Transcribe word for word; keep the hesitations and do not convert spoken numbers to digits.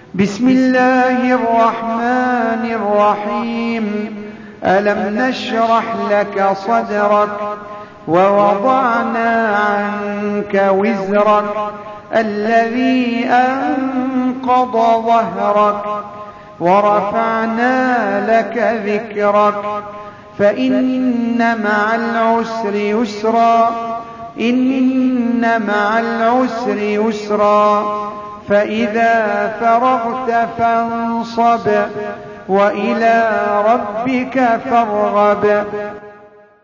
بسم الله الرحمن الرحيم. ألم نشرح لك صدرك ووضعنا عنك وزرك الذي أنقض ظهرك ورفعنا لك ذكرك فإن مع العسر يسرا إن مع العسر يسرا فإذا فرغت فانصب وإلى ربك فارغب.